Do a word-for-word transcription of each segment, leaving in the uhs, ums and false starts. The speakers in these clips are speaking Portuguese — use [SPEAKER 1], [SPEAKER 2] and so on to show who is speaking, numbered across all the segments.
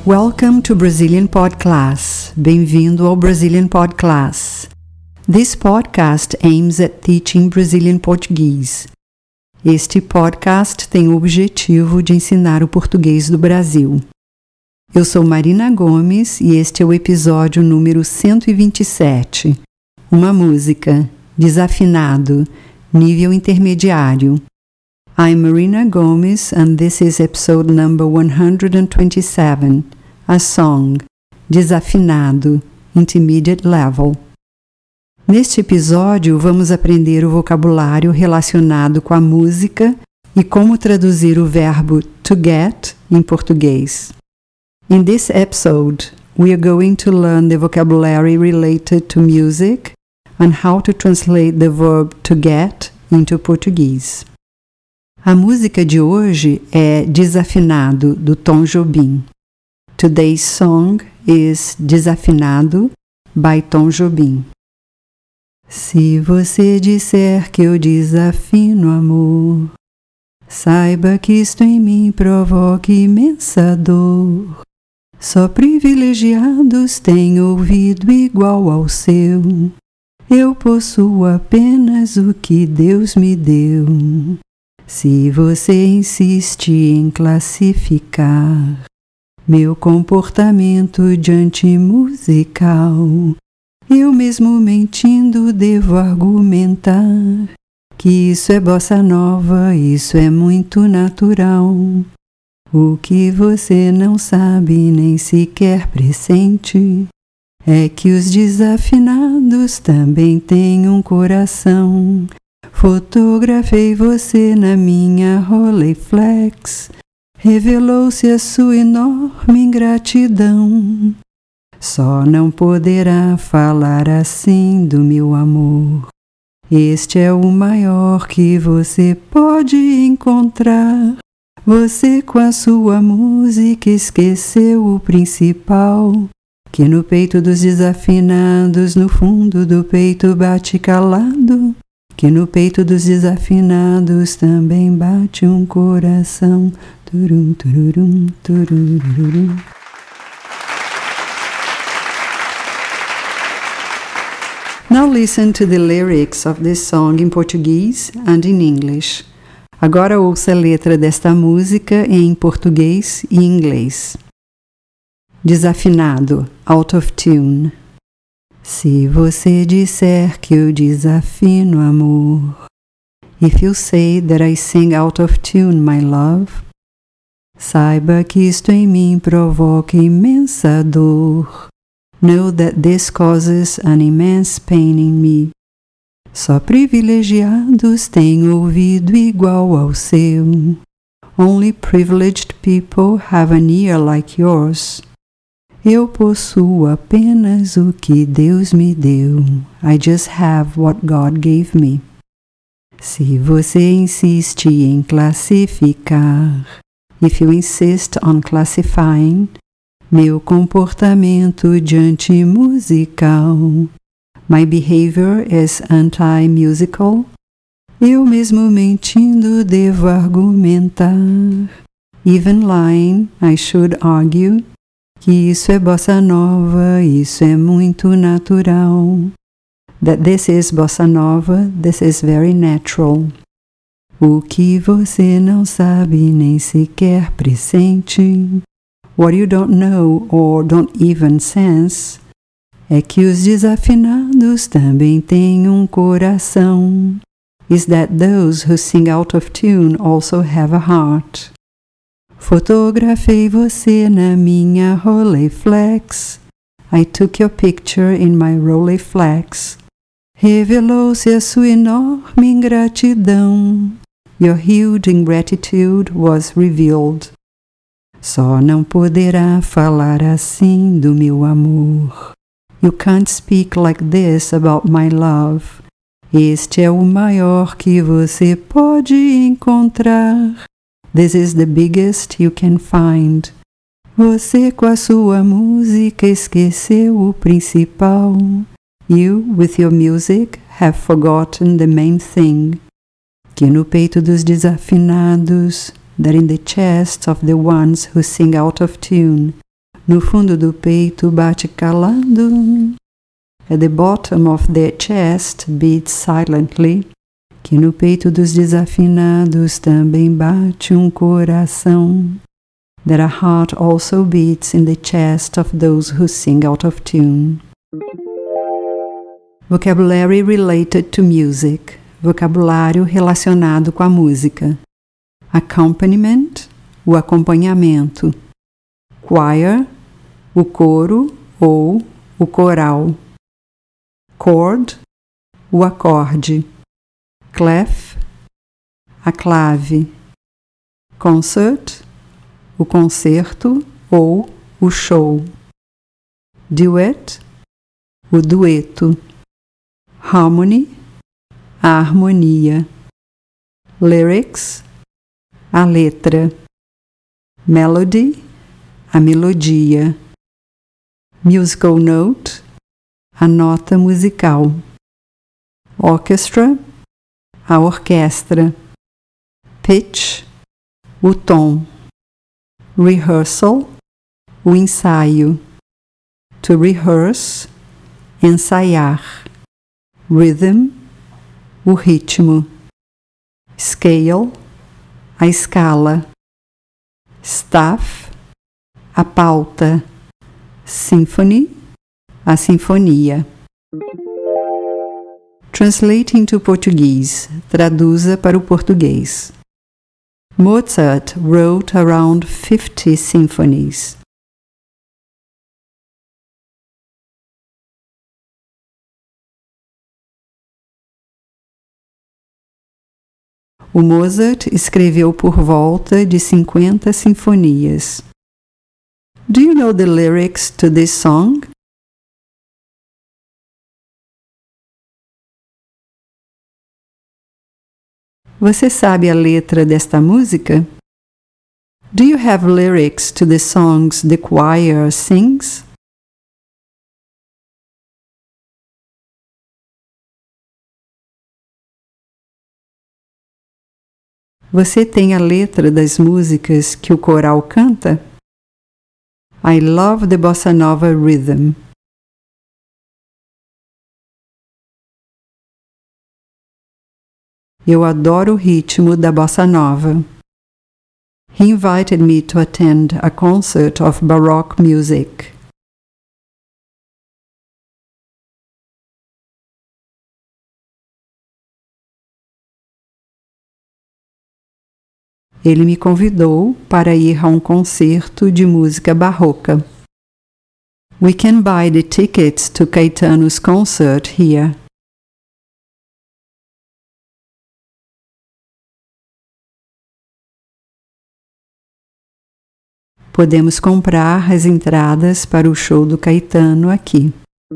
[SPEAKER 1] Welcome to Brazilian Pod Class. Bem-vindo ao Brazilian Pod Class. This podcast aims at teaching Brazilian Portuguese. Este podcast tem o objetivo de ensinar o português do Brasil. Eu sou Marina Gomes e este é o episódio número cento e vinte e sete. Uma música, desafinado, nível intermediário. I'm Marina Gomes and this is episode number one hundred twenty-seven, a song, desafinado, intermediate level. Neste episódio vamos aprender o vocabulário relacionado com a música e como traduzir o verbo to get em português. In this episode, we are going to learn the vocabulary related to music and how to translate the verb to get into Portuguese. A música de hoje é Desafinado, do Tom Jobim. Today's song is Desafinado, by Tom Jobim. Se você disser que eu desafino amor, saiba que isto em mim provoca imensa dor. Só privilegiados têm ouvido igual ao seu. Eu possuo apenas o que Deus me deu. Se você insiste em classificar meu comportamento diante musical, eu mesmo mentindo devo argumentar que isso é bossa nova, isso é muito natural. O que você não sabe nem sequer pressente é que os desafinados também têm um coração. Fotografei você na minha Rolleiflex, revelou-se a sua enorme ingratidão. Só não poderá falar assim do meu amor. Este é o maior que você pode encontrar. Você com a sua música esqueceu o principal, que no peito dos desafinados, no fundo do peito bate calado. Que no peito dos desafinados também bate um coração. Turum, tururum, turururum. Now listen to the lyrics of this song in Portuguese and in English. Agora ouça a letra desta música em português e inglês. Desafinado, out of tune. Se você disser que eu desafino amor, if you say that I sing out of tune, my love, saiba que isto em mim provoca imensa dor. Know that this causes an immense pain in me. Só privilegiados têm ouvido igual ao seu. Only privileged people have an ear like yours. Eu possuo apenas o que Deus me deu. I just have what God gave me. Se você insiste em classificar, if you insist on classifying, meu comportamento diante musical, my behavior is anti-musical, eu mesmo mentindo devo argumentar. Even lying, I should argue, que isso é bossa nova, isso é muito natural. That this is bossa nova, this is very natural. O que você não sabe nem sequer pressente, what you don't know or don't even sense, é que os desafinados também têm um coração. Is that those who sing out of tune also have a heart. Fotografei você na minha Rolleiflex. I took your picture in my Rolleiflex. Revelou-se a sua enorme ingratidão. Your huge ingratitude was revealed. Só não poderá falar assim do meu amor. You can't speak like this about my love. Este é o maior que você pode encontrar. This is the biggest you can find. Você com a sua música esqueceu o principal. You, with your music, have forgotten the main thing. Que no peito dos desafinados, that in the chests of the ones who sing out of tune, no fundo do peito bate calando. At the bottom of their chest beats silently. Que no peito dos desafinados também bate um coração. That a heart also beats in the chest of those who sing out of tune. Vocabulary related to music. Vocabulário relacionado com a música. Accompaniment, o acompanhamento. Choir, o coro ou o coral. Chord, o acorde. Clef, a clave. Concert, o concerto ou o show. Duet, o dueto. Harmony, a harmonia. Lyrics, a letra. Melody, a melodia. Musical note, a nota musical. Orchestra, a orquestra. Pitch, o tom. Rehearsal, o ensaio. To rehearse, ensaiar. Rhythm, o ritmo. Scale, a escala. Staff, a pauta. Symphony, a sinfonia. Translate into Portuguese. Traduza para o português. Mozart wrote around fifty symphonies. O Mozart escreveu por volta de cinquenta sinfonias. Do you know the lyrics to this song? Você sabe a letra desta música? Do you have lyrics to the songs the choir sings? Você tem a letra das músicas que o coral canta? I love the bossa nova rhythm. Eu adoro o ritmo da bossa nova. He invited me to attend a concert of Baroque music. Ele me convidou para ir a um concerto de música barroca. We can buy the tickets to Caetano's concert here. Podemos comprar as entradas para o show do Caetano aqui.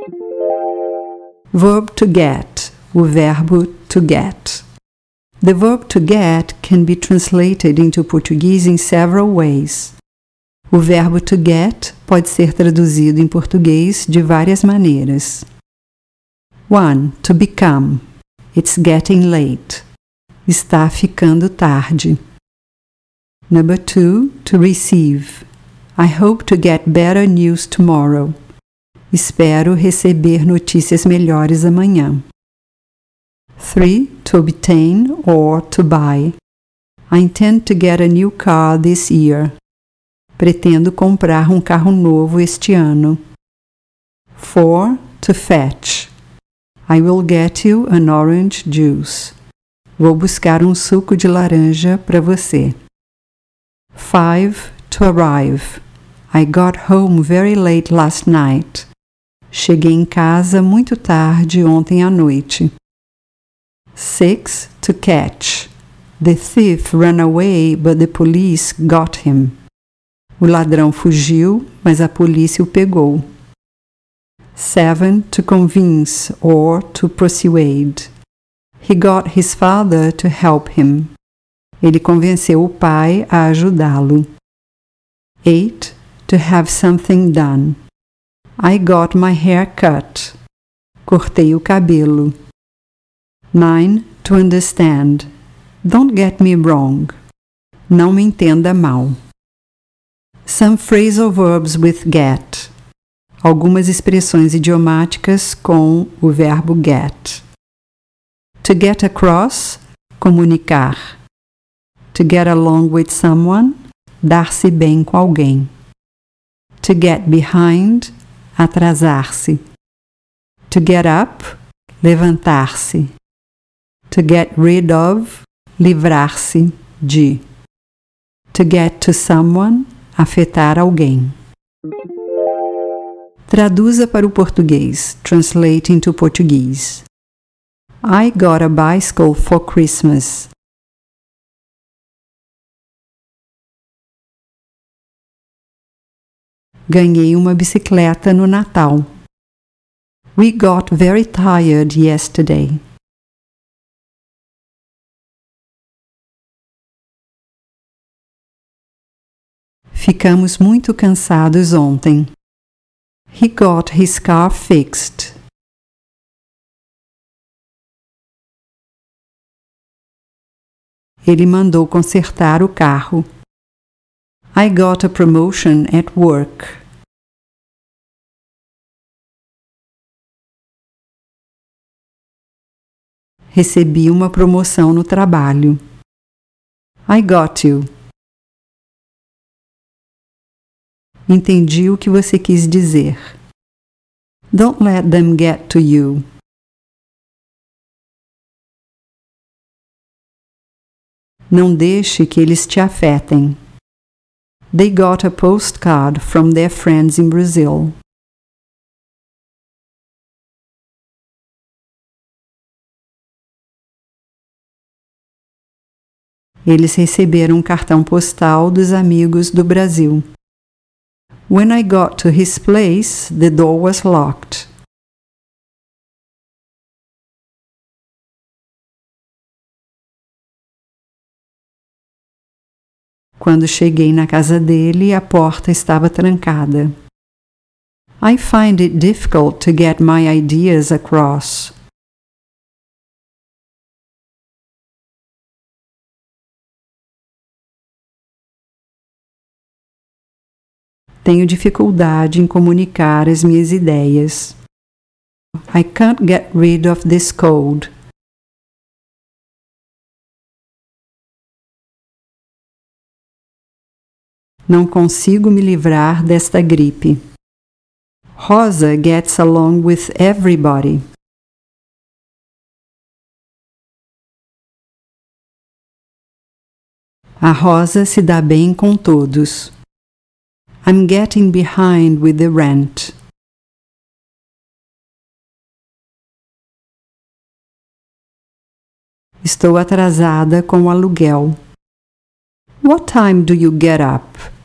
[SPEAKER 1] Verb to get, o verbo to get. The verb to get can be translated into Portuguese in several ways. O verbo to get pode ser traduzido em português de várias maneiras. one. To become. It's getting late. Está ficando tarde. Number two. To receive. I hope to get better news tomorrow. Espero receber notícias melhores amanhã. three. To obtain or to buy. I intend to get a new car this year. Pretendo comprar um carro novo este ano. four. To fetch. I will get you an orange juice. Vou buscar um suco de laranja para você. five. To arrive. I got home very late last night. Cheguei em casa muito tarde ontem à noite. six. To catch. The thief ran away, but the police got him. O ladrão fugiu, mas a polícia o pegou. seven. To convince or to persuade. He got his father to help him. Ele convenceu o pai a ajudá-lo. eight. To have something done. I got my hair cut. Cortei o cabelo. nine. To understand. Don't get me wrong. Não me entenda mal. Some phrasal verbs with get. Algumas expressões idiomáticas com o verbo get. To get across, comunicar. To get along with someone, dar-se bem com alguém. To get behind, atrasar-se. To get up, levantar-se. To get rid of, livrar-se de. To get to someone, afetar alguém. Traduza para o português. Translate into Portuguese. I got a bicycle for Christmas. Ganhei uma bicicleta no Natal. We got very tired yesterday. Ficamos muito cansados ontem. He got his car fixed. Ele mandou consertar o carro. I got a promotion at work. Recebi uma promoção no trabalho. I got you. Entendi o que você quis dizer. Don't let them get to you. Não deixe que eles te afetem. They got a postcard from their friends in Brazil. Eles receberam um cartão postal dos amigos do Brasil. When I got to his place, the door was locked. Quando cheguei na casa dele, a porta estava trancada. I find it difficult to get my ideas across. Tenho dificuldade em comunicar as minhas ideias. I can't get rid of this cold. Não consigo me livrar desta gripe. Rosa gets along with everybody. A Rosa se dá bem com todos. I'm getting behind with the rent. Estou atrasada com o aluguel. What time do you get up?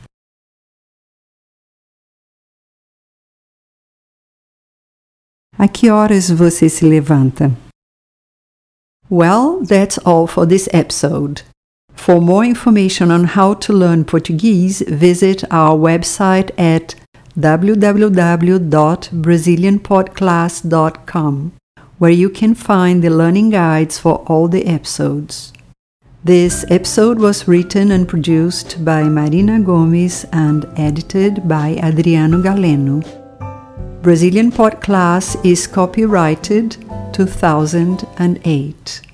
[SPEAKER 1] A que horas você se levanta? Well, that's all for this episode. For more information on how to learn Portuguese, visit our website at w w w dot brazilian podcast dot com, where you can find the learning guides for all the episodes. This episode was written and produced by Marina Gomes and edited by Adriano Galeno. Brazilian Podcast is copyrighted two thousand eight.